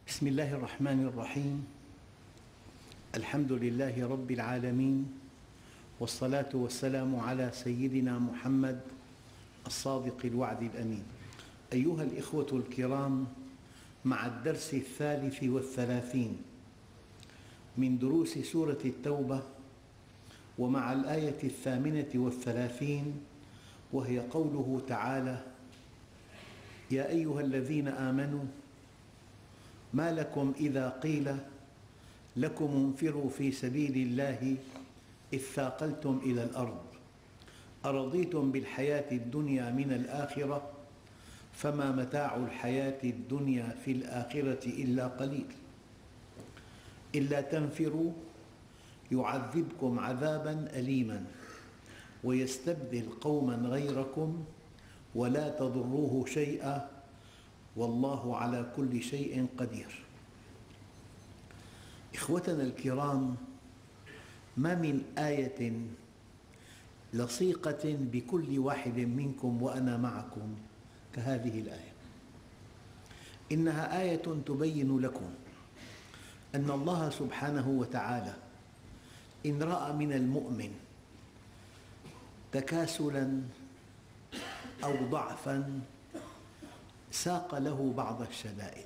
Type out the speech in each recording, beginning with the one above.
بسم الله الرحمن الرحيم. الحمد لله رب العالمين، والصلاة والسلام على سيدنا محمد الصادق الوعد الأمين. أيها الإخوة الكرام، مع الدرس 33 من دروس سورة التوبة، ومع الآية 38 وهي قوله تعالى: يا أيها الذين آمنوا ما لكم إذا قيل لكم انفروا في سبيل الله اثاقلتم إلى الأرض أرضيتم بالحياة الدنيا من الآخرة فما متاع الحياة الدنيا في الآخرة إلا قليل إلا تنفروا يعذبكم عذابا أليما ويستبدل قوما غيركم ولا تضروه شيئا والله على كل شيء قدير. إخوتنا الكرام، ما من آية لصيقة بكل واحد منكم وأنا معكم كهذه الآية. إنها آية تبين لكم أن الله سبحانه وتعالى إن رأى من المؤمن تكاسلاً أو ضعفاً ساق له بعض الشدائد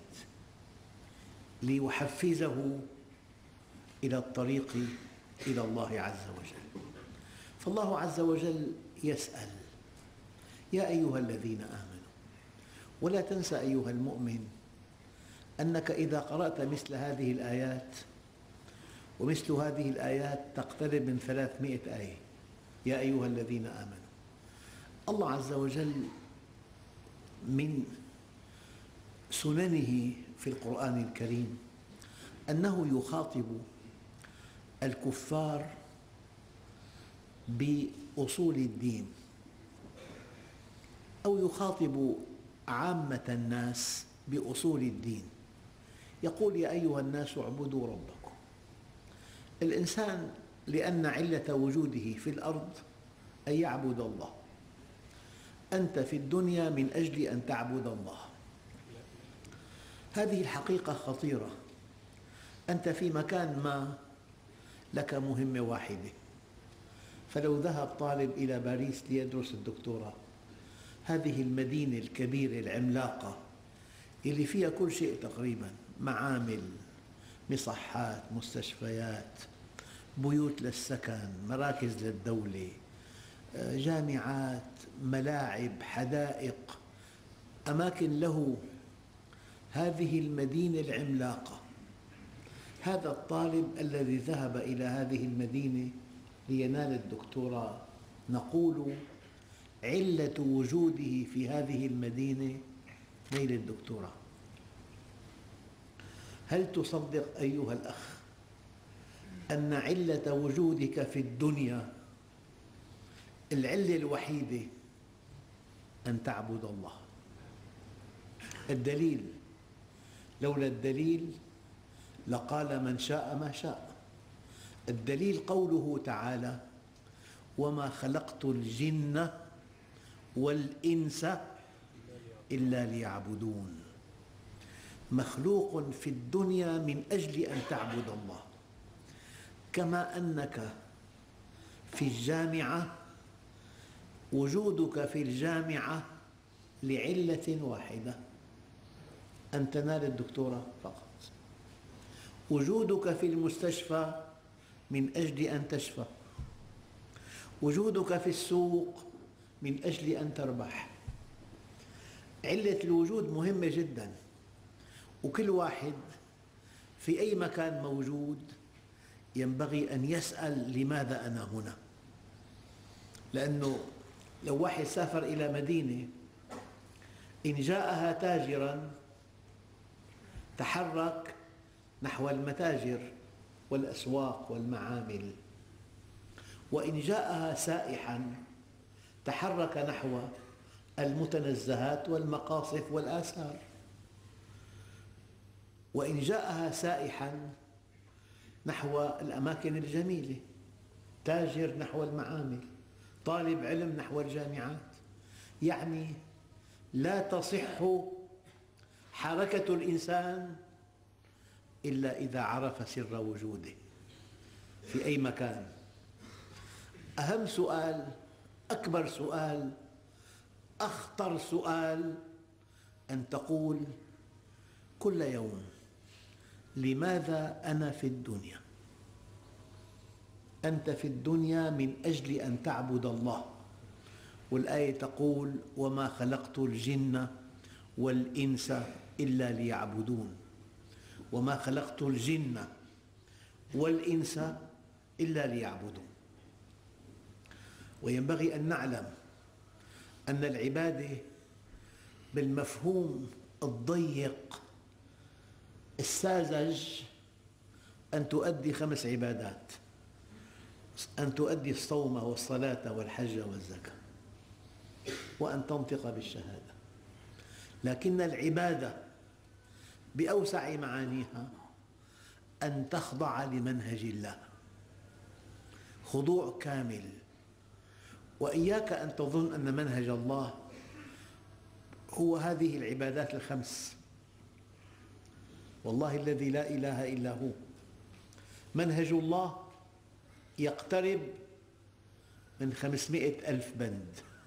ليحفزه إلى الطريق إلى الله عز وجل. فالله عز وجل يسأل: يا أيها الذين آمنوا. ولا تنسى أيها المؤمن أنك إذا قرأت مثل هذه الآيات، ومثل هذه الآيات تقترب من 300 آية، يا أيها الذين آمنوا، الله عز وجل من سننه في القرآن الكريم أنه يخاطب الكفار بأصول الدين، أو يخاطب عامة الناس بأصول الدين. يقول: يا أيها الناس اعبدوا ربكم. الإنسان لأن علة وجوده في الأرض أن يعبد الله. أنت في الدنيا من أجل أن تعبد الله. هذه الحقيقة خطيرة. أنت في مكان ما لك مهمة واحدة، فلو ذهب طالب إلى باريس ليدرس الدكتوراه، هذه المدينة الكبيرة العملاقة اللي فيها كل شيء تقريباً، معامل، مصحات، مستشفيات، بيوت للسكن، مراكز للدولة، جامعات، ملاعب، حدائق، أماكن له، هذه المدينة العملاقة. هذا الطالب الذي ذهب إلى هذه المدينة لينال الدكتوراه، نقول علة وجوده في هذه المدينة نيل الدكتوراه. هل تصدق أيها الأخ أن علة وجودك في الدنيا، العلة الوحيدة، أن تعبد الله؟ الدليل، لولا الدليل لقال من شاء ما شاء. الدليل قوله تعالى: وما خلقت الجن والإنس إلا ليعبدون. مخلوق في الدنيا من أجل أن تعبد الله، كما أنك في الجامعة وجودك في الجامعة لعلة واحدة، أن تنال الدكتوراه فقط. وجودك في المستشفى من أجل أن تشفى. وجودك في السوق من أجل أن تربح. علة الوجود مهمة جداً، وكل واحد في أي مكان موجود ينبغي أن يسأل: لماذا أنا هنا؟ لأنه لو واحد سافر إلى مدينة، إن جاءها تاجراً تحرك نحو المتاجر والأسواق والمعامل، وإن جاءها سائحاً تحرك نحو المتنزهات والمقاصف والآثار، وإن جاءها سائحاً نحو الأماكن الجميلة، تاجر نحو المعامل، طالب علم نحو الجامعات. يعني لا تصح حركة الإنسان إلا إذا عرف سر وجوده في أي مكان. أهم سؤال، أكبر سؤال، أخطر سؤال، أن تقول كل يوم: لماذا أنا في الدنيا؟ أنت في الدنيا من أجل أن تعبد الله، والآية تقول: وما خلقت الجن والإنس إلا ليعبدون. وما خلقت الجن والإنس إلا ليعبدون. وينبغي أن نعلم أن العبادة بالمفهوم الضيق الساذج أن تؤدي 5 عبادات، أن تؤدي الصوم والصلاة والحج والزكاة، وأن تنطق بالشهادة. لكن العبادة بأوسع معانيها أن تخضع لمنهج الله خضوع كامل. وإياك أن تظن أن منهج الله هو هذه العبادات ال5، والله الذي لا إله إلا هو. منهج الله يقترب من 500,000 بند.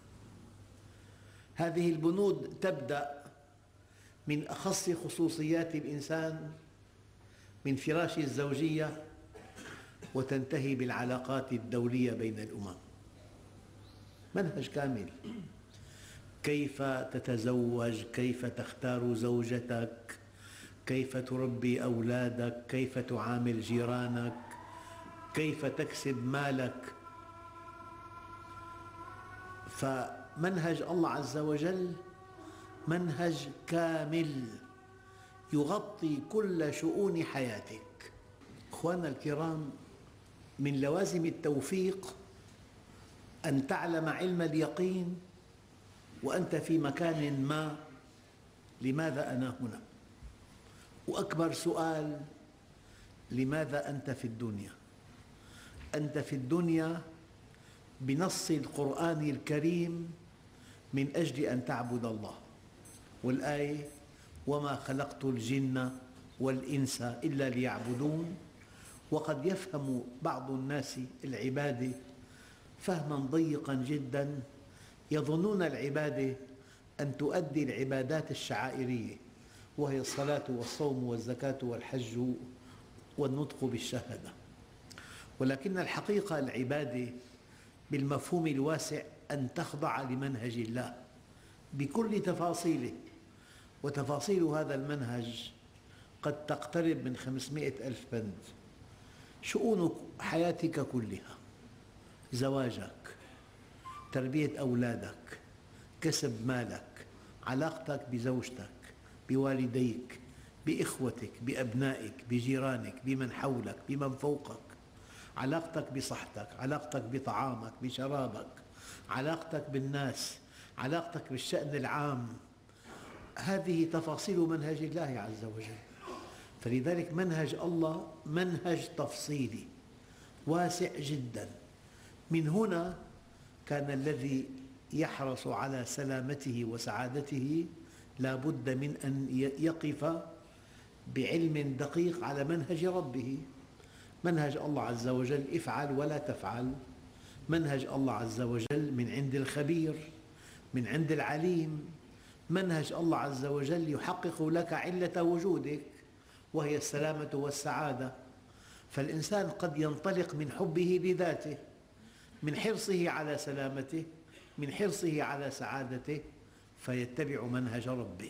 هذه البنود تبدأ من أخص خصوصيات الإنسان من فراش الزوجية، وتنتهي بالعلاقات الدولية بين الأمم. منهج كامل: كيف تتزوج، كيف تختار زوجتك، كيف تربي أولادك، كيف تعامل جيرانك، كيف تكسب مالك. فمنهج الله عز وجل منهج كامل يغطي كل شؤون حياتك. أخواننا الكرام، من لوازم التوفيق أن تعلم علم اليقين وأنت في مكان ما: لماذا أنا هنا؟ وأكبر سؤال: لماذا أنت في الدنيا؟ أنت في الدنيا بنص القرآن الكريم من أجل أن تعبد الله، والآية: وما خلقت الجن والإنس إلا ليعبدون. وقد يفهم بعض الناس العبادة فهما ضيقا جدا، يظنون العبادة أن تؤدي العبادات الشعائرية، وهي الصلاة والصوم والزكاة والحج والنطق بالشهادة. ولكن الحقيقة العبادة بالمفهوم الواسع أن تخضع لمنهج الله بكل تفاصيله، وتفاصيل هذا المنهج قد تقترب من 500,000 بند. شؤون حياتك كلها: زواجك، تربية أولادك، كسب مالك، علاقتك بزوجتك، بوالديك، بإخوتك، بأبنائك، بجيرانك، بمن حولك، بمن فوقك، علاقتك بصحتك، علاقتك بطعامك، بشرابك، علاقتك بالناس، علاقتك بالشأن العام. هذه تفاصيل منهج الله عز وجل. فلذلك منهج الله منهج تفصيلي واسع جدا. من هنا كان الذي يحرص على سلامته وسعادته لا بد من أن يقف بعلم دقيق على منهج ربه. منهج الله عز وجل: افعل ولا تفعل. منهج الله عز وجل من عند الخبير، من عند العليم. منهج الله عز وجل يحقق لك علة وجودك، وهي السلامة والسعادة. فالإنسان قد ينطلق من حبه لذاته، من حرصه على سلامته، من حرصه على سعادته، فيتبع منهج ربه.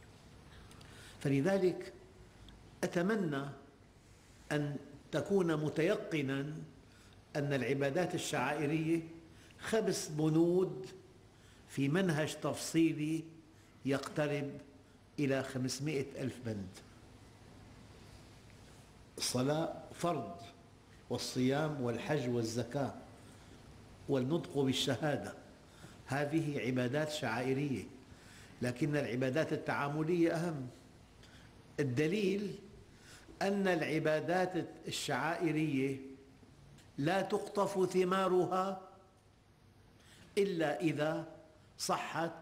فلذلك أتمنى أن تكون متيقناً أن العبادات الشعائرية 5 بنود في منهج تفصيلي يقترب إلى 500,000 بند. الصلاة فرض، والصيام والحج والزكاة والنطق بالشهادة، هذه عبادات شعائرية. لكن العبادات التعاملية أهم. الدليل أن العبادات الشعائرية لا تقطف ثمارها إلا إذا صحت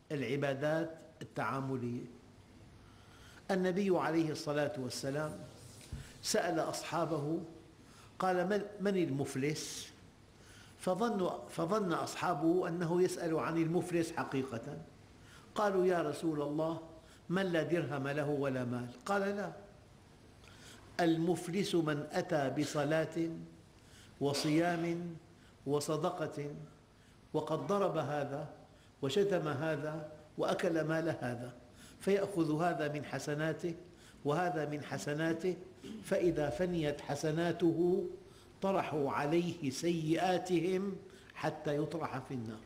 العبادات التعاملية. النبي عليه الصلاة والسلام سأل أصحابه قال: من المفلس؟ فظن أصحابه أنه يسأل عن المفلس حقيقة. قالوا: يا رسول الله، من لا درهم له ولا مال. قال: لا، المفلس من أتى بصلاة وصيام وصدقة وقد ضرب هذا وشتم هذا وأكل مال هذا، فيأخذ هذا من حسناته وهذا من حسناته، فإذا فنيت حسناته طرحوا عليه سيئاتهم حتى يطرح في النار.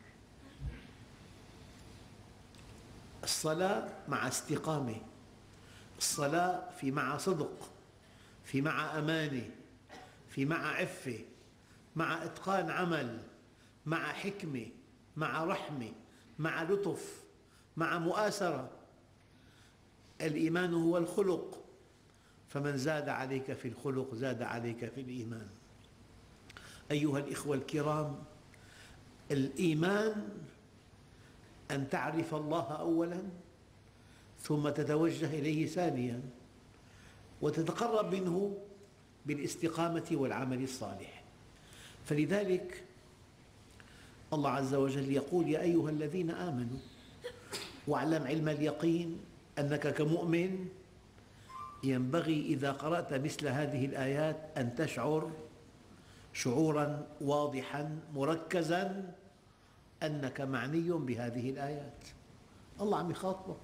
الصلاة مع استقامة، الصلاة في مع صدق، في مع أمانة، في مع عفة، مع إتقان عمل، مع حكمة، مع رحمة، مع لطف، مع مؤاسرة. الإيمان هو الخلق، فمن زاد عليك في الخلق زاد عليك في الإيمان. أيها الإخوة الكرام، الإيمان أن تعرف الله أولاً، ثم تتوجه إليه ثانياً، وتتقرب منه بالاستقامة والعمل الصالح. فلذلك الله عز وجل يقول: يا أيها الذين آمنوا. واعلم علم اليقين أنك كمؤمن ينبغي إذا قرأت مثل هذه الآيات أن تشعر شعوراً واضحاً مركزاً أنك معني بهذه الآيات. الله عم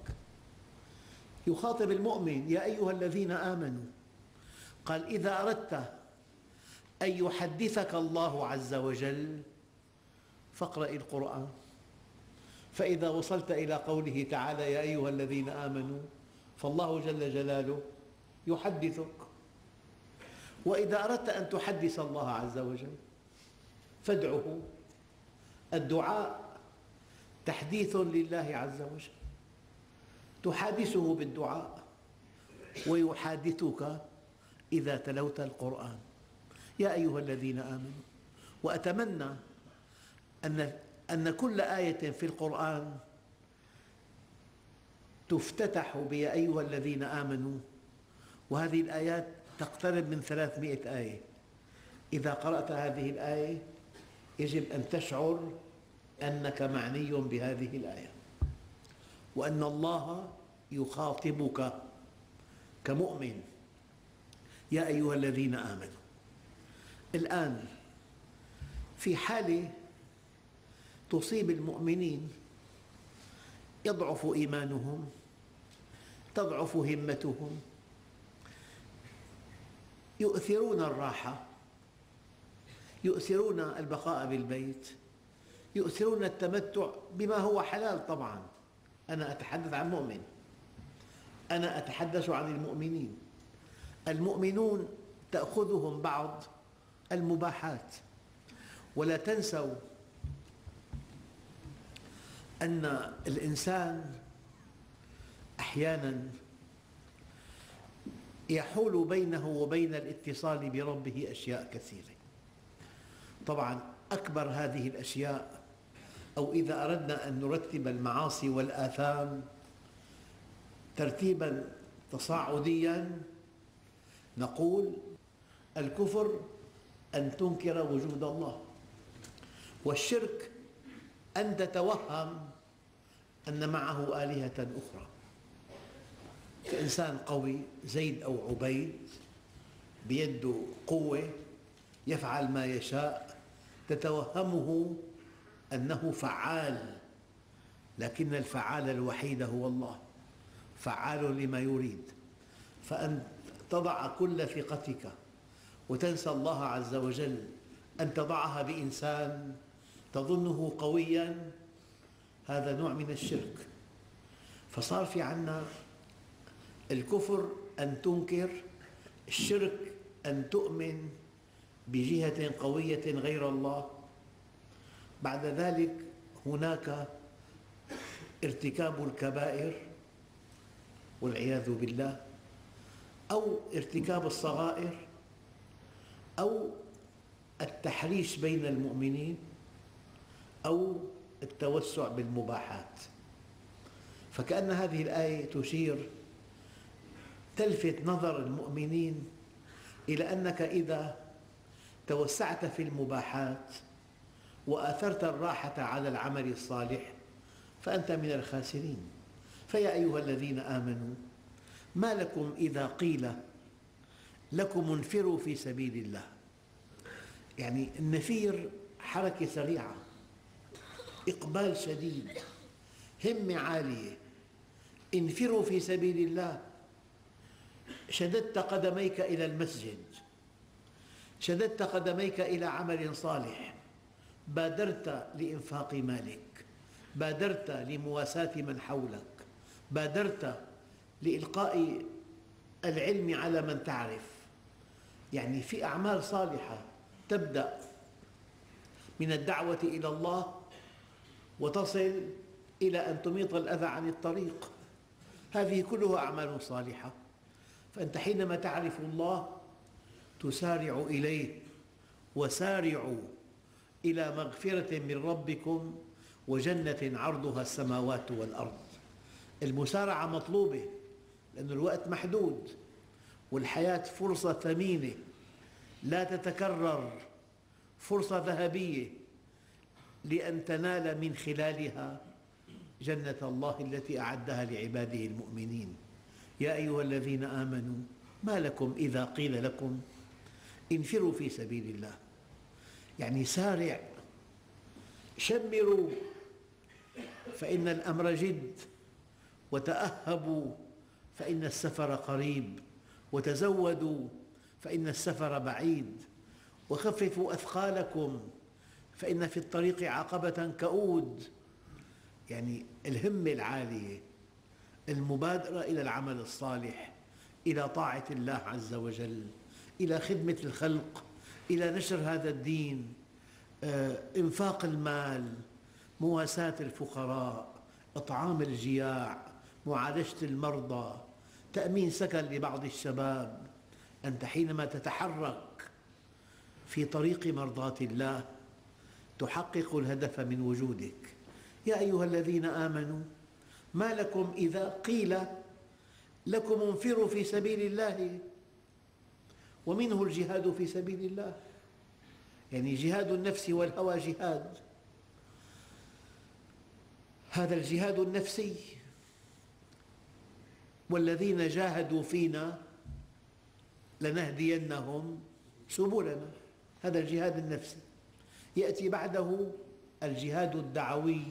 يخاطب المؤمن: يا أيها الذين آمنوا. قال: إذا أردت أن يحدثك الله عز وجل فاقرأ القرآن، فإذا وصلت إلى قوله تعالى: يا أيها الذين آمنوا، فالله جل جلاله يحدثك. وإذا أردت أن تحدث الله عز وجل فادعه. الدعاء تحديث لله عز وجل، تحادثه بالدعاء ويحادثك إذا تلوت القرآن. يا أيها الذين آمنوا. وأتمنى أن كل آية في القرآن تفتتح بيا أيها الذين آمنوا، وهذه الآيات تقترب من 300 آية. إذا قرأت هذه الآية يجب أن تشعر أنك معني بهذه الآية، وأن الله يخاطبك كمؤمن: يا أيها الذين آمنوا. الآن في حالة تصيب المؤمنين يضعف إيمانهم، تضعف همتهم، يؤثرون الراحة، يؤثرون البقاء بالبيت، يؤثرون التمتع بما هو حلال. طبعاً أنا أتحدث عن مؤمن، أنا أتحدث عن المؤمنين. المؤمنون تأخذهم بعض المباحات، ولا تنسوا أن الإنسان أحياناً يحول بينه وبين الاتصال بربه أشياء كثيرة. طبعاً أكبر هذه الأشياء، أو إذا أردنا أن نرتب المعاصي والآثام ترتيباً تصاعدياً، نقول: الكفر أن تنكر وجود الله، والشرك أن تتوهم أن معه آلهة أخرى. كإنسان قوي زيد أو عبيد بيده قوة يفعل ما يشاء، تتوهمه أنه فعال، لكن الفعال الوحيد هو الله، فعال لما يريد. فأن تضع كل ثقتك وتنسى الله عز وجل، أن تضعها بإنسان تظنه قوياً، هذا نوع من الشرك. فصار في عنا الكفر أن تنكر، الشرك أن تؤمن بجهة قوية غير الله. بعد ذلك هناك ارتكاب الكبائر والعياذ بالله، أو ارتكاب الصغائر، أو التحريش بين المؤمنين، أو التوسع بالمباحات. فكأن هذه الآية تشير، تلفت نظر المؤمنين إلى أنك إذا توسعت في المباحات وآثرت الراحة على العمل الصالح فأنت من الخاسرين. فيا أيها الذين آمنوا ما لكم إذا قيل لكم انفروا في سبيل الله، يعني النفير حركة سريعة، إقبال شديد، همة عالية. انفروا في سبيل الله، شددت قدميك إلى المسجد، شددت قدميك إلى عمل صالح، بادرت لإنفاق مالك، بادرت لمواساة من حولك، بادرت لإلقاء العلم على من تعرف. يعني في أعمال صالحة تبدأ من الدعوة إلى الله وتصل إلى أن تميط الأذى عن الطريق، هذه كلها أعمال صالحة. فأنت حينما تعرف الله تسارع إليه، وسارعوا إلى مغفرة من ربكم وجنة عرضها السماوات والأرض. المسارعة مطلوبة لأن الوقت محدود، والحياة فرصة ثمينة لا تتكرر، فرصة ذهبية لأن تنال من خلالها جنة الله التي أعدها لعباده المؤمنين. يا أيها الذين آمنوا ما لكم إذا قيل لكم انفروا في سبيل الله، يعني سارع، شمروا فإن الأمر جد، وتأهبوا فإن السفر قريب، وتزودوا فإن السفر بعيد، وخففوا أثقالكم فإن في الطريق عقبة كؤود. يعني الهمة العالية، المبادرة إلى العمل الصالح، إلى طاعة الله عز وجل، إلى خدمة الخلق، إلى نشر هذا الدين، إنفاق المال، مواساة الفقراء، إطعام الجياع، معالجة المرضى، تأمين سكن لبعض الشباب. أنت حينما تتحرك في طريق مرضاة الله تحقق الهدف من وجودك. يا أيها الذين آمنوا ما لكم إذا قيل لكم انفروا في سبيل الله، ومنه الجهاد في سبيل الله، يعني جهاد النفس والهوى جهاد. هذا الجهاد النفسي، والذين جاهدوا فينا لنهدينهم سبلنا، هذا الجهاد النفسي. يأتي بعده الجهاد الدعوي،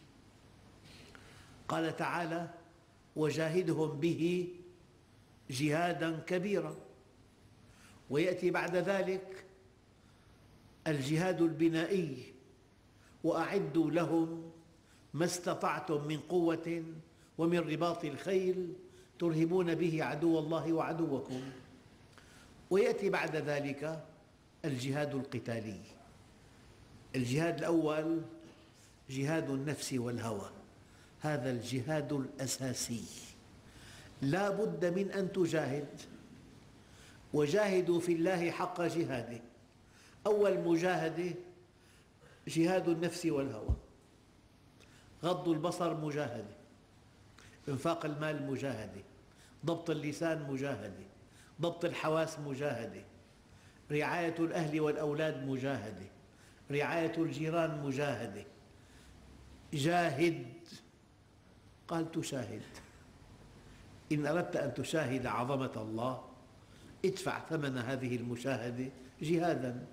قال تعالى وجاهدهم به جهادا كبيرا. ويأتي بعد ذلك الجهاد البنائي، وأعدوا لهم ما استطعتم من قوة ومن رباط الخيل ترهبون به عدو الله وعدوكم. ويأتي بعد ذلك الجهاد القتالي. الجهاد الأول جهاد النفس والهوى، هذا الجهاد الأساسي، لا بد من أن تجاهد، وجاهدوا في الله حق جهاده. أول مجاهدة جهاد النفس والهوى، غض البصر مجاهدة، إنفاق المال مجاهدة، ضبط اللسان مجاهدة، ضبط الحواس مجاهدة، رعاية الأهل والأولاد مجاهدة، رعاية الجيران مجاهدة. جاهد، قال تشاهد. إن أردت أن تشاهد عظمة الله ادفع ثمن هذه المشاهدة جهادا،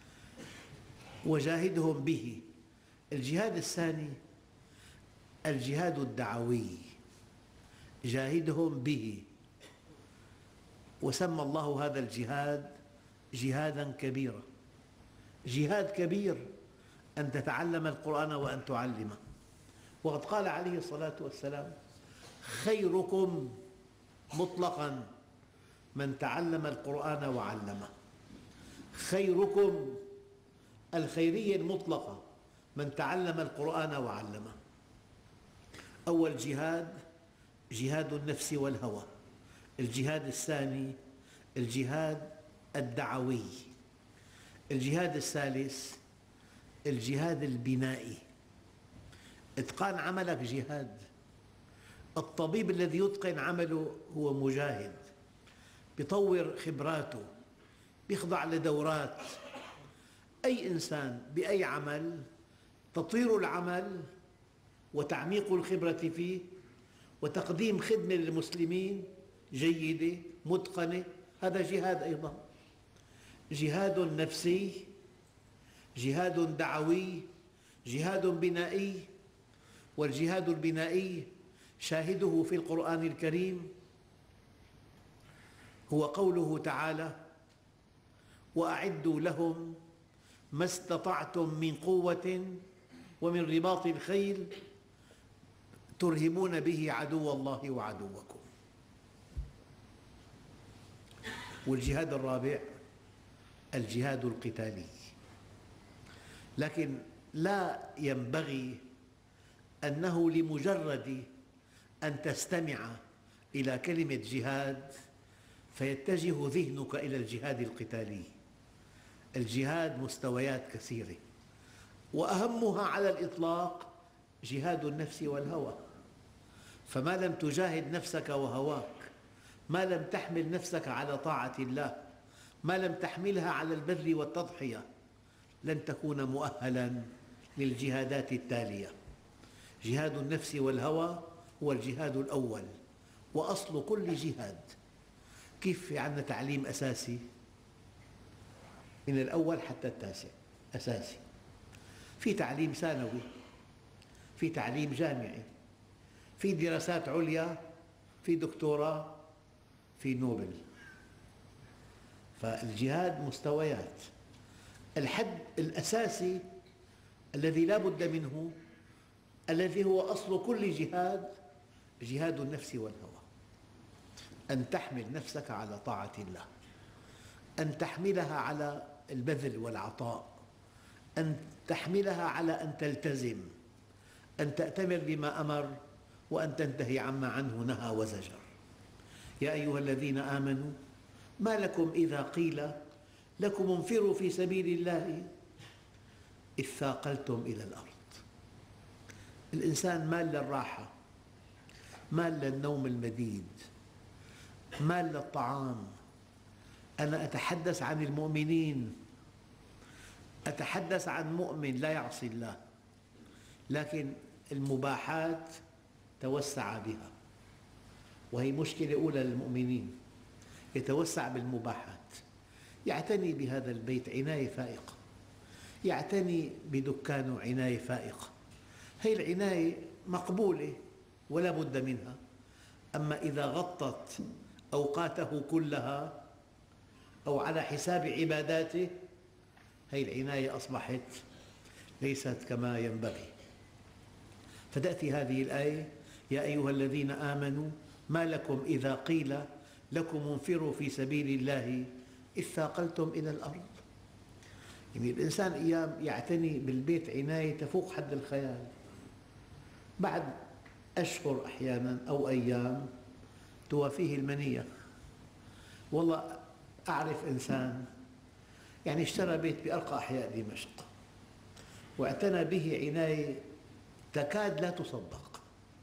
وجاهدهم به. الجهاد الثاني الجهاد الدعوي، جاهدهم به، وسمى الله هذا الجهاد جهادا كبيرا. جهاد كبير أن تتعلم القرآن وأن تعلمه. وقد قال عليه الصلاة والسلام خيركم مطلقا من تعلم القرآن وعلمه. خيركم، الخيرية المطلقة، من تعلم القرآن وعلمه. أول جهاد جهاد النفس والهوى. الجهاد الثاني الجهاد الدعوي. الجهاد الثالث الجهاد البنائي. إتقان عملك جهاد. الطبيب الذي يتقن عمله هو مجاهد، يطور خبراته، يخضع لدورات. أي إنسان بأي عمل تطوير العمل وتعميق الخبرة فيه وتقديم خدمة للمسلمين جيدة متقنة، هذا جهاد أيضا، جهاد نفسي، جهاد دعوي، جهاد بنائي. والجهاد البنائي شاهده في القرآن الكريم هو قوله تعالى: وأعدوا لهم ما استطعتم من قوة ومن رباط الخيل ترهبون به عدو الله وعدوكم. والجهاد الرابع الجهاد القتالي، لكن لا ينبغي أنه لمجرد أن تستمع إلى كلمة جهاد فيتجه ذهنك إلى الجهاد القتالي. الجهاد مستويات كثيرة، وأهمها على الإطلاق جهاد النفس والهوى. فما لم تجاهد نفسك وهواك، ما لم تحمل نفسك على طاعة الله، ما لم تحملها على البذل والتضحية، لن تكون مؤهلاً للجهادات التالية. جهاد النفس والهوى هو الجهاد الأول وأصل كل جهاد. كيف في عندنا تعليم أساسي من الأول حتى التاسع أساسي، في تعليم ثانوي، في تعليم جامعي، في دراسات عليا، في دكتوراه، في نوبل. فالجهاد مستويات. الحد الأساسي الذي لا بد منه، الذي هو أصل كل جهاد، جهاد النفس والهوى. أن تحمل نفسك على طاعة الله، أن تحملها على البذل والعطاء، أن تحملها على أن تلتزم، أن تأتمر بما أمر وأن تنتهي عما عنه نهى وزجر. يا أيها الذين آمنوا ما لكم إذا قيل لكم انفروا في سبيل الله إذ ثاقلتم إلى الأرض. الإنسان مال للراحة، مال للنوم المديد، مال للطعام. أنا أتحدث عن المؤمنين، أتحدث عن مؤمن لا يعصي الله، لكن المباحات توسع بها، وهي مشكلة أولى للمؤمنين، يتوسع بالمباحات، يعتني بهذا البيت عناية فائقة، يعتني بدكانه عناية فائقة. هذه العناية مقبولة ولا بد منها. أما إذا غطت أوقاته كلها أو على حساب عباداته، هذه العناية أصبحت ليست كما ينبغي. فتأتي هذه الآية: يا أيها الذين آمنوا ما لكم إذا قيل لكم انفروا في سبيل الله إذ ثاقلتم إلى الأرض. يعني الإنسان أيام يعتني بالبيت عناية تفوق حد الخيال، بعد أشهر أحياناً أو أيام توافيه المنية. والله أعرف إنسان يعني اشترى بيت بأرقى أحياء دمشق واعتنى به عناية تكاد لا تصدق،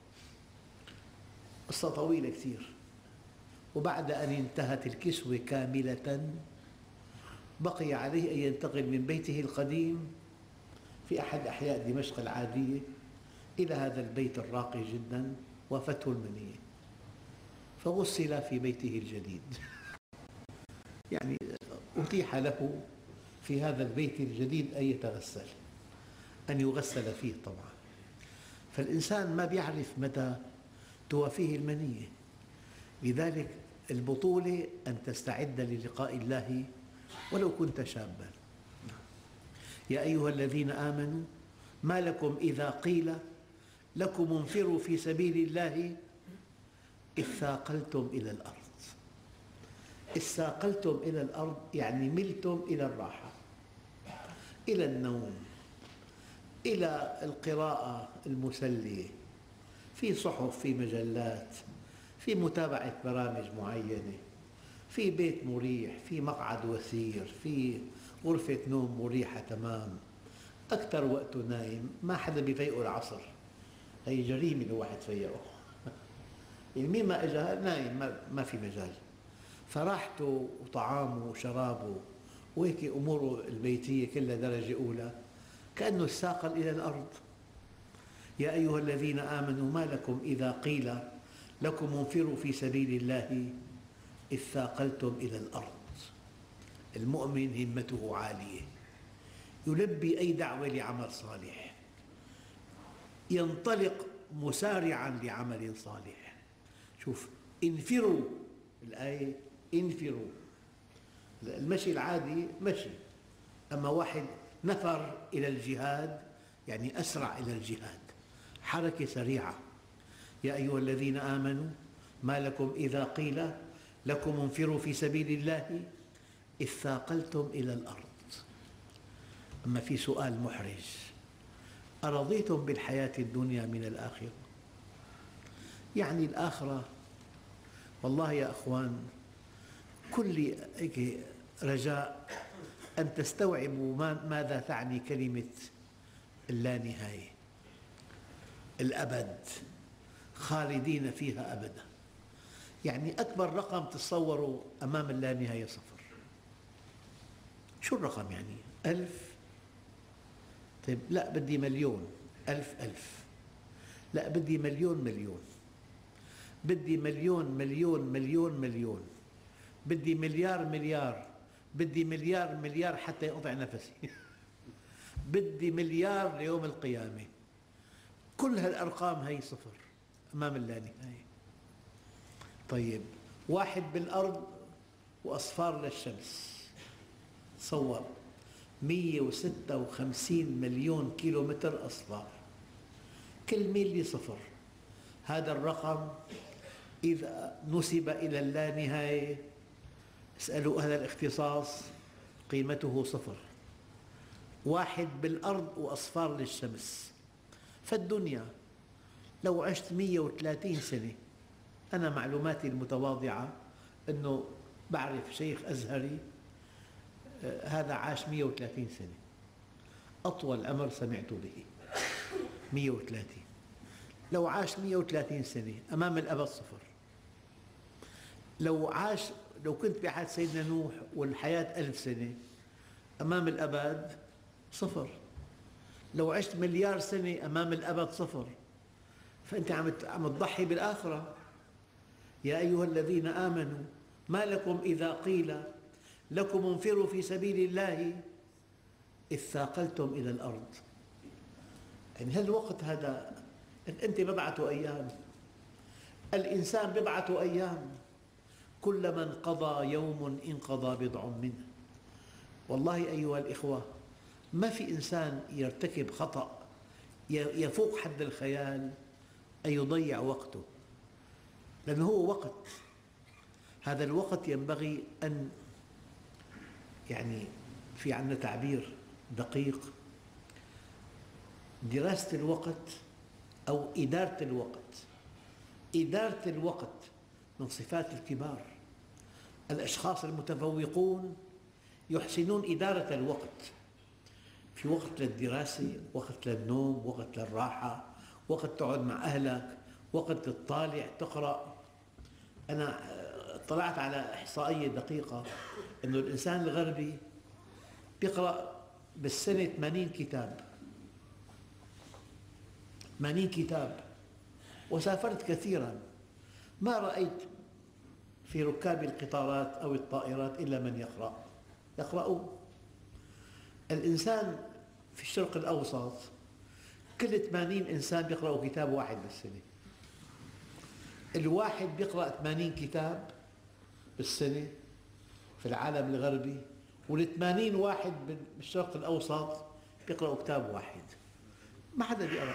قصة طويلة كثير. وبعد أن انتهت الكسوة كاملة بقي عليه أن ينتقل من بيته القديم في أحد أحياء دمشق العادية إلى هذا البيت الراقي جدا، وافته المنية فغسل في بيته الجديد. يعني أتيح له في هذا البيت الجديد أن يتغسل، أن يغسل فيه طبعا. فالإنسان ما يعرف متى توافيه المنية. لذلك البطولة أن تستعد للقاء الله ولو كنت شابا. يا أيها الذين آمنوا ما لكم إذا قيل لكم انفروا في سبيل الله إذ ثاقلتم إلى الأرض. إذ ثاقلتم إلى الأرض يعني ملتم إلى الراحة، إلى النوم، إلى القراءة المسلية، في صحف، في مجلات، في متابعة برامج معينة، في بيت مريح، في مقعد وثير، في غرفة نوم مريحة تمام. أكثر وقته نايم، ما حدا بيفيقه العصر، هي جريمة لو واحد فيقه. يعني مين ما إجا نايم، ما في مجال. فراحته وطعامه وشرابه وهيك أموره البيتية كلها درجة أولى، كأنه ساقل إلى الأرض. يا أيها الذين آمنوا ما لكم إذا قيل لكم انفروا في سبيل الله إذ ثاقلتم إلى الأرض. المؤمن همته عالية، يلبي أي دعوة لعمل صالح، ينطلق مسارعا لعمل صالح. شوف، انفروا، الآية انفروا. المشي العادي مشي، أما واحد نفر إلى الجهاد يعني أسرع إلى الجهاد، حركة سريعة. يا أيها الذين آمنوا ما لكم إذا قيل لكم انفروا في سبيل الله إذ ثاقلتم إلى الأرض. أما في سؤال محرج: أرضيتم بالحياة الدنيا من الآخرة؟ يعني الآخرة، والله يا أخوان كل رجاء أن تستوعبوا ماذا تعني كلمة اللانهاية، الأبد، خالدين فيها أبدا. يعني أكبر رقم تتصوروا أمام اللانهاية صفر. شو الرقم يعني؟ 1000؟ طيب لا، بدي مليون. 1000. لا، بدي مليون. بدي مليون. بدي مليار. بدي مليار حتى ينقطع نفسي. بدي مليار ليوم القيامة. كل هالأرقام هي صفر أمام اللانهاية. طيب، واحد بالأرض وأصفار للشمس، تصور 156 مليون كيلومتر أصفار، كل ميل صفر. هذا الرقم إذا نسب إلى اللانهاية، اسألوا أهل الاختصاص، قيمته صفر. واحد بالأرض وأصفار للشمس. فالدنيا لو عشت 130 سنة، أنا معلوماتي المتواضعة أنه بعرف شيخ أزهري هذا عاش 130 سنة، أطول عمر سمعت به 130. لو عاش 130 سنة أمام الأبد صفر. لو كنت بحياة سيدنا نوح والحياة 1000 سنة أمام الأبد صفر. لو عشت مليار سنة أمام الأبد صفر. فأنت عم تضحي بالآخرة. يا أيها الذين آمنوا ما لكم إذا قيل لكم انفروا في سبيل الله إذ ثاقلتم إلى الأرض. يعني هالوقت هذا أنت بضعة أيام، الإنسان بضعة أيام، كلما انقضى يوم انقضى بضع منه. والله أيها الإخوة، ما في إنسان يرتكب خطأ يفوق حد الخيال أن يضيع وقته، لأنه هو وقت. هذا الوقت ينبغي أن، يعني في عندنا تعبير دقيق: دراسة الوقت أو إدارة الوقت. إدارة الوقت من صفات الكبار. الأشخاص المتفوقون يحسنون إدارة الوقت. في وقت للدراسة، وقت للنوم، وقت للراحة، وقت تقعد مع أهلك، وقت تطالع تقرأ. أنا اطلعت على إحصائية دقيقة أن الإنسان الغربي يقرأ بالسنة 80 كتاب. 80 كتاب. وسافرت كثيرا، ما رأيت في ركاب القطارات أو الطائرات إلا من يقرأون. الإنسان في الشرق الأوسط كل 80 إنسان يقرأ كتاب واحد بالسنة. الواحد يقرأ 80 كتاب بالسنة في العالم الغربي، وال80 واحد بالشرق الأوسط يقرأوا كتاب واحد. ما حدا بيقرأ.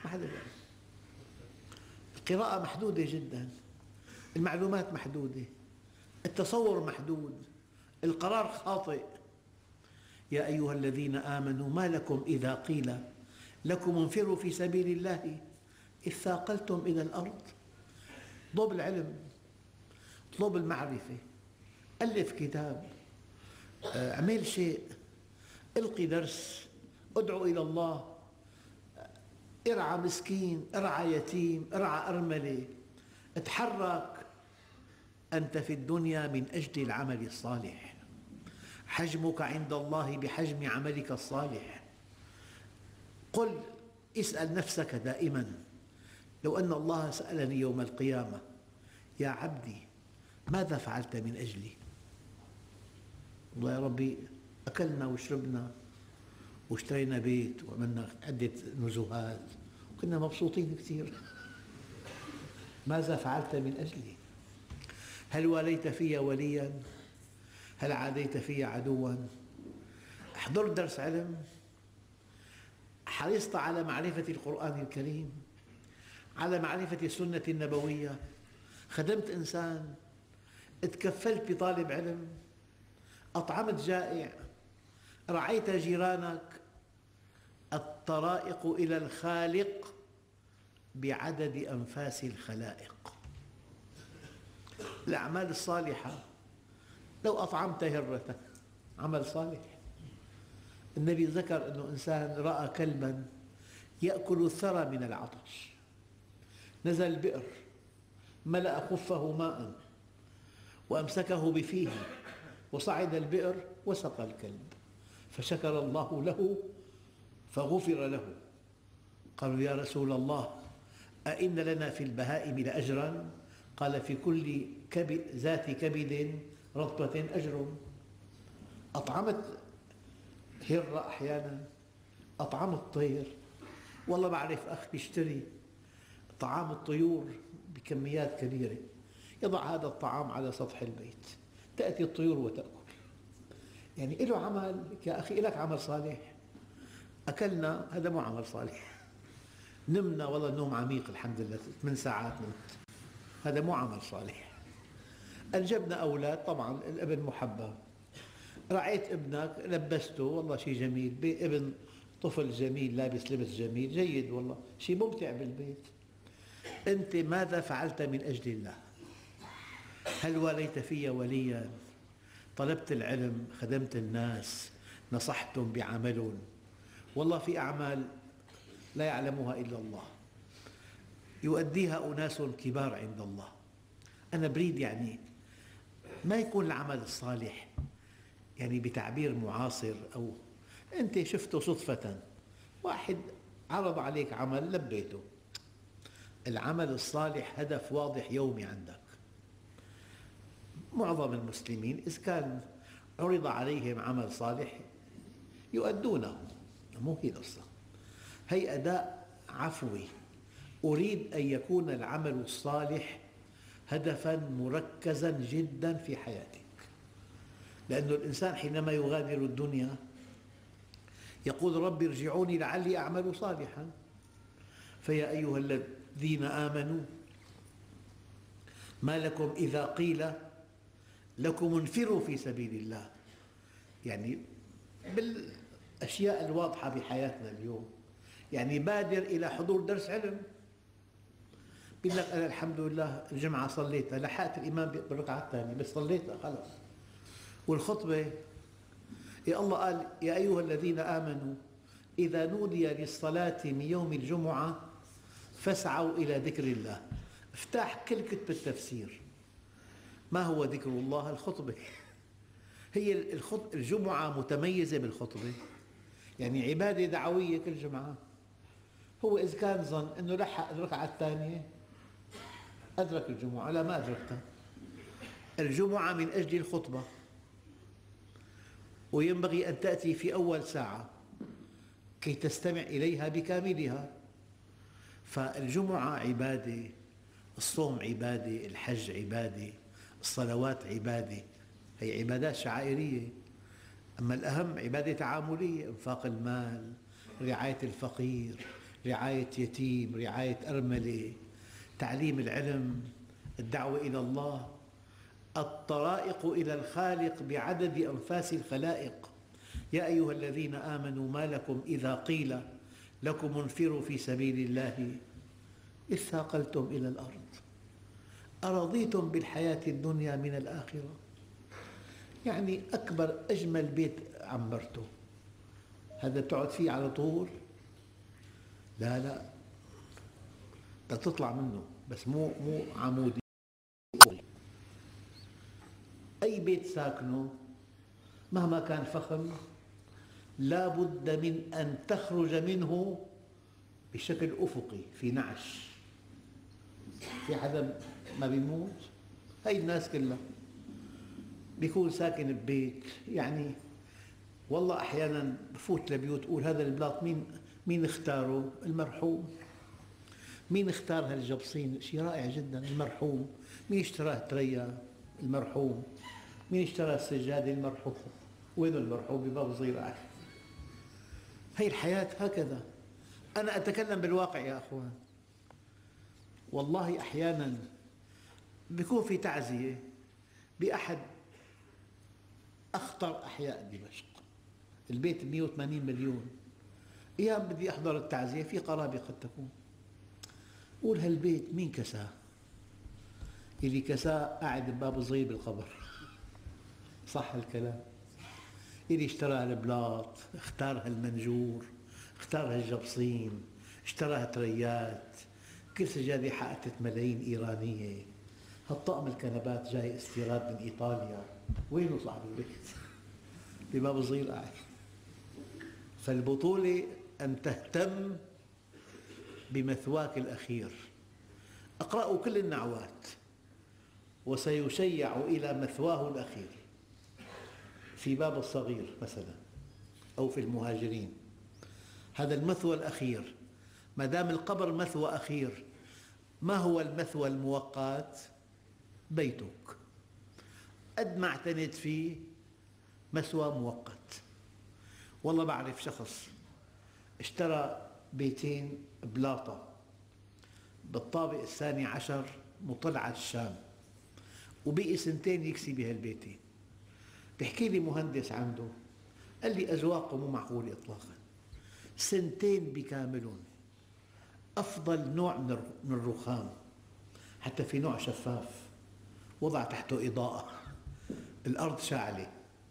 القراءة محدودة جدا، المعلومات محدودة، التصور محدود، القرار خاطئ. يا أيها الذين آمنوا ما لكم إذا قيل لكم انفروا في سبيل الله إذ ثاقلتم إلى الأرض. اطلب العلم، اطلب المعرفة، ألف كتاب، اعمل شيء، القي درس، ادعو إلى الله، ارعى مسكين، ارعى يتيم، ارعى أرملة، اتحرك. أنت في الدنيا من أجل العمل الصالح، حجمك عند الله بحجم عملك الصالح. قل، اسأل نفسك دائما، لو أن الله سألني يوم القيامة: يا عبدي ماذا فعلت من أجلي؟ والله يا ربي أكلنا وشربنا واشترينا بيت وعملنا عدة نزهات وكنا مبسوطين كثير. ماذا فعلت من أجلي؟ هل واليت في وليا؟ هل عاديت في عدوا؟ حضرت درس علم؟ حرصت على معرفة القرآن الكريم، على معرفة السنة النبوية؟ خدمت إنسان؟ تكفلت بطالب علم؟ أطعمت جائع؟ رعيت جيرانك؟ الطرائق إلى الخالق بعدد أنفاس الخلائق. الأعمال الصالحة، لو أطعمت هرة عمل صالح. النبي ذكر أن إنسان رأى كلبا يأكل الثرى من العطش، نزل البئر ملأ خفه ماء وأمسكه بفيه وصعد البئر وسقى الكلب، فشكر الله له فغفر له. قالوا: يا رسول الله، أئن لنا في البهائم لأجرا؟ قال: في كل ذات كبد رطبة أجر. أطعمت هرة أحيانا، أطعمت طير. والله بعرف أخ يشتري طعام الطيور بكميات كبيرة، يضع هذا الطعام على سطح البيت، تأتي الطيور وتأكل. يعني له عمل. يا أخي لك عمل صالح. أكلنا، هذا مو عمل صالح. نمنا، والله النوم عميق الحمد لله 8 ساعات نمت، هذا مو عمل صالح. أنجبنا أولاد، طبعا الابن محبب، رعيت ابنك، لبسته، والله شيء جميل، ابن طفل جميل لابس لبس جميل، جيد، والله شيء ممتع بالبيت. أنت ماذا فعلت من أجل الله؟ هل واليت في وليا؟ طلبت العلم؟ خدمت الناس؟ نصحتم بعمل؟ والله في أعمال لا يعلمها إلا الله، يؤديها أناس كبار عند الله. أنا بريد يعني ما يكون العمل الصالح يعني بتعبير معاصر، أو أنت شفته صدفة، واحد عرض عليك عمل لبيته. العمل الصالح هدف واضح يومي عندك. معظم المسلمين إذا كان عرض عليهم عمل صالح يؤدونه، مو هي القصة، هي أداء عفوي. أريد أن يكون العمل الصالح هدفاً مركزاً جداً في حياتك، لأن الإنسان حينما يغادر الدنيا يقول: رب ارجعوني لعلي أعمل صالحاً. فيا أيها الذين آمنوا ما لكم إذا قيل لكم انفروا في سبيل الله. يعني بالأشياء الواضحة بحياتنا اليوم، يعني بادر إلى حضور درس علم. يقول لك: أنا الحمد لله الجمعة صليتها، لحقت الإمام بالركعة الثانية بس صليتها خلص. والخطبة، يا الله قال: يا أيها الذين آمنوا إذا نودي للصلاة من يوم الجمعة فاسعوا إلى ذكر الله. افتح كل كتب التفسير، ما هو ذكر الله؟ الخطبة. هي الجمعة متميزة بالخطبة، يعني عبادة دعوية كل جمعة. هو إذا كان ظن أنه لحق الركعة الثانية أدرك الجمعة، لا، ما أدركتها. الجمعة من أجل الخطبة، وينبغي أن تأتي في أول ساعة كي تستمع إليها بكاملها. فالجمعة عبادة، الصوم عبادة، الحج عبادة، الصلوات عبادة، هي عبادات شعائرية. أما الأهم عبادة تعاملية: إنفاق المال، رعاية الفقير، رعاية يتيم، رعاية أرملة، تعليم العلم، الدعوة إلى الله، الطرائق إلى الخالق بعدد أنفاس الخلائق. يا أيها الذين آمنوا ما لكم إذا قيل لكم انفروا في سبيل الله اثاقلتم إلى الأرض أرضيتم بالحياة الدنيا من الآخرة. يعني أكبر أجمل بيت عمرته، هذا تقعد فيه على طول؟ لا لا، بدك تطلع منه، بس مو عمودي. أي بيت ساكنه مهما كان فخم لا بد من أن تخرج منه بشكل أفقي في نعش. في حدا ما بيموت؟ هاي الناس كلها بيكون ساكن ببيت، يعني والله أحياناً بفوت لبيوت أقول هذا البلاط مين اختاره؟ المرحوم. مين اختار هالجبصين؟ شيء رائع جدا، المرحوم. مين اشتراه تريا؟ المرحوم. مين اشترى السجادة؟ المرحوم. وين المرحوم؟ بباب صغير. هي الحياة هكذا. أنا أتكلم بالواقع يا أخوان. والله أحياناً بيكون في تعزية بأحد أخطر أحياء دمشق، البيت 180 مليون. أيام بدي أحضر التعزية في قرابة قد تكون، قول هالبيت مين كساه؟ اللي كساه قاعد بباب صغير بالقبر. صح الكلام؟ اللي اشترى هالبلاط، اختار هالمنجور، اختار هالجبصين، اشترى هالتريات، كل سجادة حققت ملايين إيرانية. هالطقم الكنبات جاي استيراد من إيطاليا، وينه صاحب البيت؟ بباب صغير قاعد. فالبطولة أن تهتم بمثواك الأخير. اقرأوا كل النعوات وسيشيع إلى مثواه الأخير في باب الصغير مثلا أو في المهاجرين. هذا المثوى الأخير. ما دام القبر مثوى أخير، ما هو المثوى المؤقت؟ بيتك. قد ما اعتنت فيه مثوى مؤقت. والله بعرف شخص اشترى بيتين بلاطة بالطابق الثاني عشر مطل على الشام، وبقي سنتين يكسي بهالبيتين. بيحكي لي مهندس عنده، قال لي أذواقه مو معقولة إطلاقا. سنتين بكاملهم. أفضل نوع من الرخام، حتى في نوع شفاف وضع تحته إضاءة، الأرض شاعلة.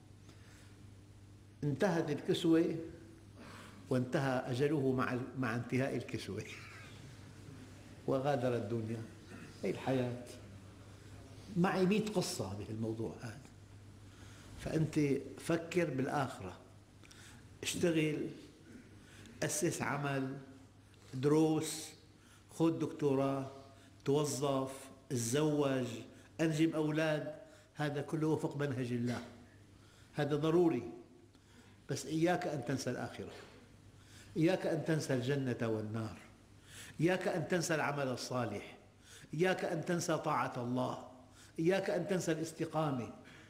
انتهت الكسوة وانتهى أجله مع انتهاء الكسوة وغادر الدنيا. هي الحياة. معي 100 قصة بهالموضوع هذا. فأنت فكر بالآخرة، اشتغل، أسس عمل، دروس، خذ دكتوراه، توظف، تزوج، أنجب أولاد، هذا كله وفق منهج الله، هذا ضروري. بس إياك أن تنسى الآخرة، إياك أن تنسى الجنة والنار، إياك أن تنسى العمل الصالح، إياك أن تنسى طاعة الله، إياك أن تنسى الاستقامة.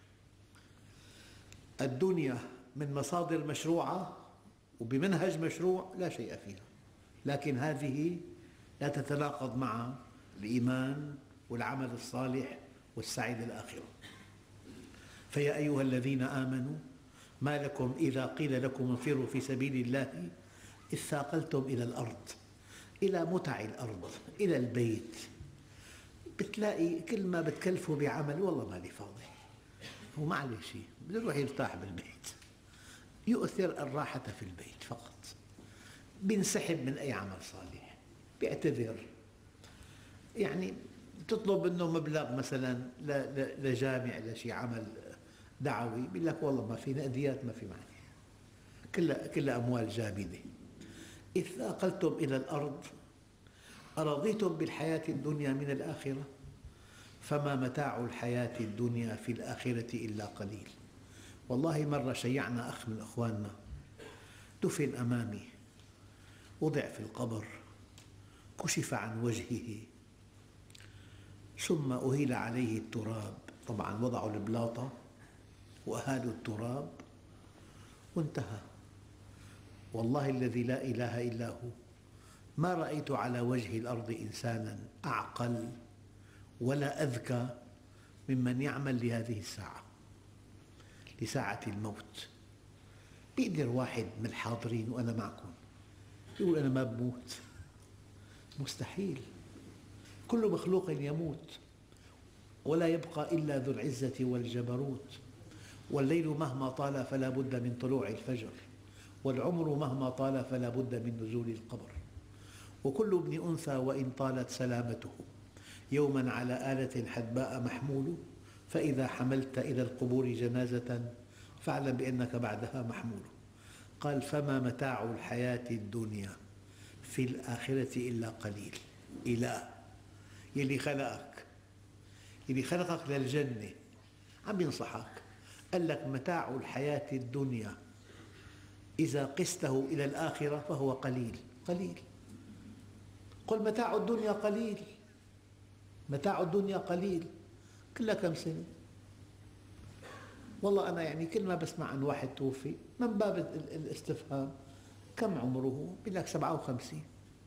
الدنيا من مصادر مشروعة وبمنهج مشروع لا شيء فيها، لكن هذه لا تتناقض مع الإيمان والعمل الصالح والسعي للآخرة. فيا أيها الذين آمنوا ما لكم إذا قيل لكم انفروا في سبيل الله اثاقلتم إلى الأرض، إلى متع الأرض، إلى البيت. بتلاقي كل ما بتكلفه بعمل والله مالي فاضي، هو ما عليه شيء، بده يروح يرتاح بالبيت. يؤثر الراحة في البيت فقط، بينسحب من أي عمل صالح، بيعتذر. يعني تطلب منه مبلغ مثلا لجامع لشيء عمل دعوي، بيقول لك والله ما في نقديات، ما في معنى، كلها أموال جامدة. إذ ثاقلتم إلى الأرض أرضيتم بالحياة الدنيا من الآخرة فما متاع الحياة الدنيا في الآخرة إلا قليل. والله مرة شيعنا أخ من أخواننا دفن أمامي، وضع في القبر، كشف عن وجهه، ثم أهيل عليه التراب. طبعا وضعوا البلاطة وأهالوا التراب وانتهى. والله الذي لا إله إلا هو ما رأيت على وجه الأرض إنسانا أعقل ولا أذكى ممن يعمل لهذه الساعة، لساعة الموت. بيقدر واحد من الحاضرين وأنا معكم يقول أنا ما بموت؟ مستحيل. كل مخلوق يموت، ولا يبقى إلا ذو العزة والجبروت. والليل مهما طال فلا بد من طلوع الفجر، والعمر مهما طال فلا بد من نزول القبر. وكل ابن أنثى وإن طالت سلامته يوما على آلة حدباء محمول، فإذا حملت إلى القبور جنازة فاعلم بأنك بعدها محمول. قال فما متاع الحياة الدنيا في الآخرة إلا قليل. إله يلي خلقك للجنة عم ينصحك، قال لك متاع الحياة الدنيا إذا قسته إلى الآخرة فهو قليل. قل متاع الدنيا قليل، متاع الدنيا قليل. كلها كم سنة؟ والله أنا كل ما بسمع عن واحد توفي من باب الاستفهام كم عمره؟ بيقول لك 57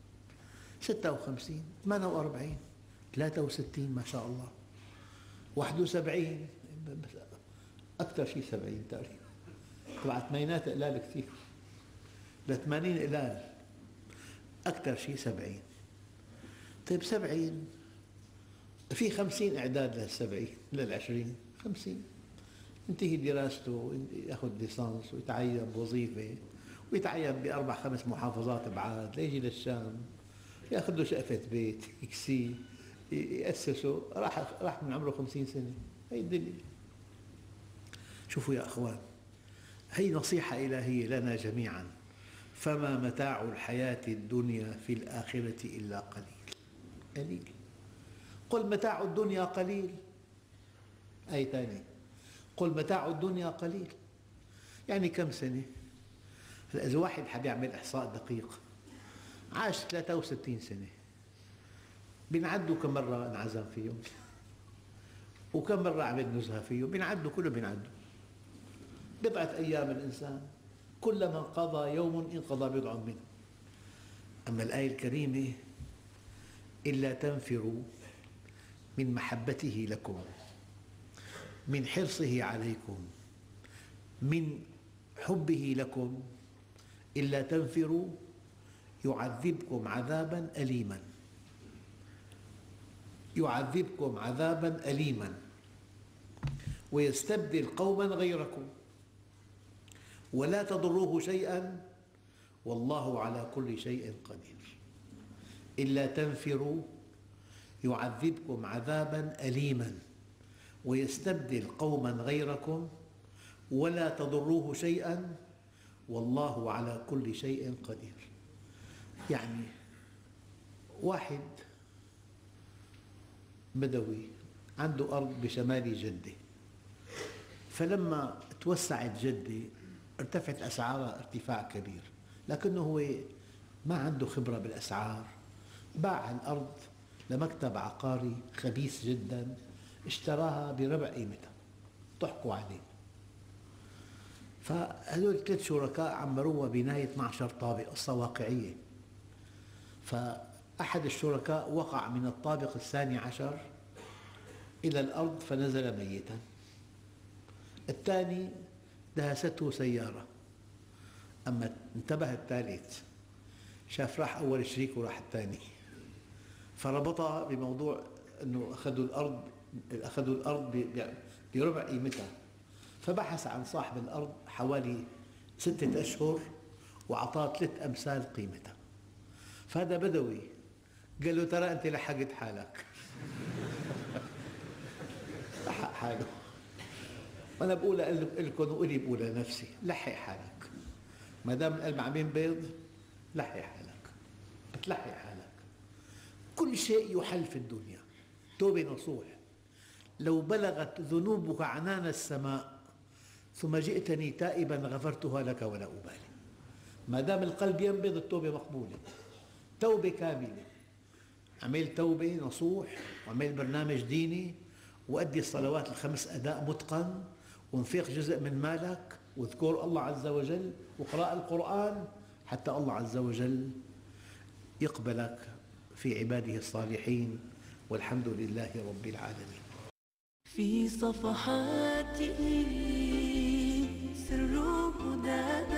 56 48 63 ما شاء الله 71 أكثر شيء 70 تقريبا. تبع الثمانينات قلال كثير، ل80 قلال، أكثر شيء 70. طيب 70 في 50 إعداد لل70 لل20 50 ينتهي دراسته يأخذ ليسانس ويتعين بوظيفة ويتعين بأربع خمس محافظات بعاد ليجي للشام يأخذ له شقفة بيت يكسيه يأسسه، راح من عمره 50 سنة. هي الدنيا. شوفوا يا أخوان، هي نصيحة إلهية لنا جميعا. فما متاع الحياة الدنيا في الآخرة إلا قليل. قل متاع الدنيا قليل. آية ثانية قل متاع الدنيا قليل، يعني كم سنة؟ إذا واحد حب يعمل إحصاء دقيق عاش 63 سنة، بنعدوا كم مرة انعزم فيهم وكم مرة عمل نزهة فيهم، بنعدوا كله بنعدوا. بضعة أيام الإنسان كلما انقضى يوم انقضى بضع منه. أما الآية الكريمة إلا تنفروا من محبته لكم، من حرصه عليكم، من حبه لكم، إلا تنفروا يعذبكم عذابا أليما، يعذبكم عذابا أليما ويستبدل قوما غيركم ولا تضروه شيئا والله على كل شيء قدير. إلا تنفروا يعذبكم عذابا أليما ويستبدل قوما غيركم ولا تضروه شيئا والله على كل شيء قدير. يعني واحد بدوي عنده أرض بشمال جدة، فلما توسعت جدة ارتفعت أسعارها ارتفاع كبير، لكنه هو ما عنده خبرة بالأسعار، باع الأرض لمكتب عقاري خبيث جدا اشتراها بربع قيمتها، ضحكوا عليه. فهذول 3 شركاء عمروها بناية 12 طابق، قصة واقعية. فأحد الشركاء وقع من الطابق 12 إلى الأرض فنزل ميتا، الثاني دهسته سيارة، أما انتبه الثالث شاف راح أول شريك وراح الثاني، فربطها بموضوع أنه أخذوا الأرض بربع قيمتها. فبحث عن صاحب الأرض حوالي 6 أشهر وأعطاه 3 أمثال قيمتها. فهذا بدوي قال له ترى أنت لحقت حالك لحق حاله. وأنا بقول لكم وقولي بقول لنفسي لحق حالك، ما دام القلب عم ينبض لحق حالك، بتلحق حالك. كل شيء يحل في الدنيا. توبة نصوح. لو بلغت ذنوبك عنان السماء ثم جئتني تائبا غفرتها لك ولا أبالي. ما دام القلب ينبض التوبة مقبولة. توبة كاملة، عمل توبة نصوح وعمل برنامج ديني وأدي الصلوات ال5 أداء متقن وانفق جزء من مالك واذكر الله عز وجل واقرأ القرآن حتى الله عز وجل يقبلك في عباده الصالحين، والحمد لله رب العالمين. في صفحاته سر هدى